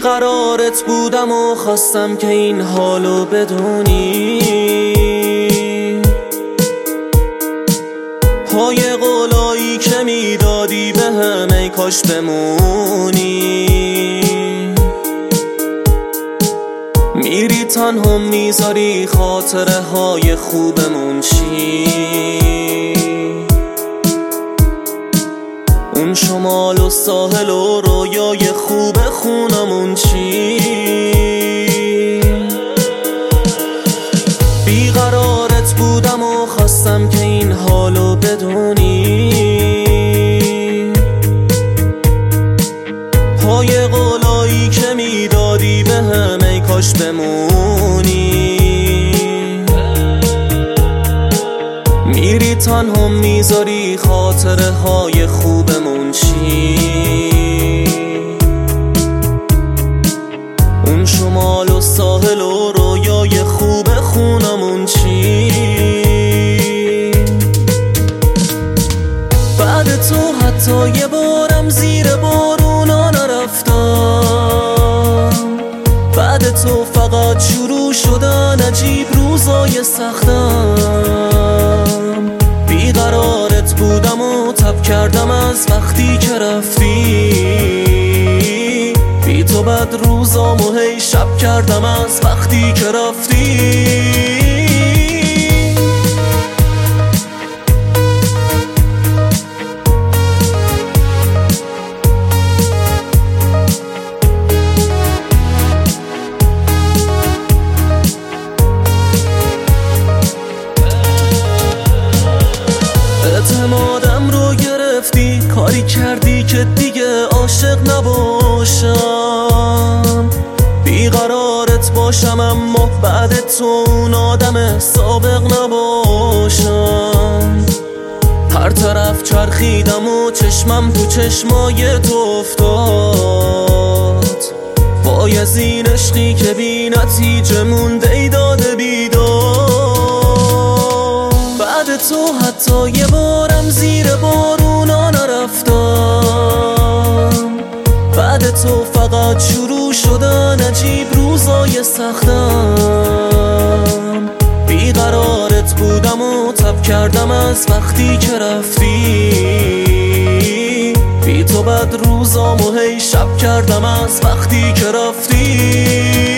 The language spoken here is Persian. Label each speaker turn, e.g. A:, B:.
A: بیقرارت بودم و خواستم که این حالو بدونی، پای قولایی که میدادی بهم ای کاش بمونی. میری تنها میذاری خاطره های خوبمون چی؟ اون شمال و ساحل و رویای خوب خونمون چی؟ بیقرارت بودم و خواستم که این حالو بدونی، پای قولایی که میدادی بهم ای کاش بمونی. میری تنها میذاری خاطره های خوبمون چی؟ اون شمال و ساحل و رویای خوب خونمون چی؟ بعد تو حتی یه بارم زیر بارونا نرفتم، بعد تو فقط شروع شدن عجیب روزای سختم. بیقرارت بودم و تب کردم از وقتی که رفتی، بی تو بد روزامو هی شب کردم از وقتی که رفتی. اعتمادم رو گرفتی، کاری کردی که دیگه عاشق نباشم. بیقرارت باشم اما بعد تو اون آدم سابق نباشم. هر طرف چرخیدم و چشمم تو چشمای تو افتاد، وای از این عشقی که بی نتیجه مونده ای داده بیداد. بعد تو حتی یه بارم زیر بارونا نرفتم، بعد تو فقط شروع شدن عجیب روزای سختم. بیقرارت بودم و تب کردم از وقتی که رفتی، بی تو بد روزامو هی شب کردم از وقتی که رفتی.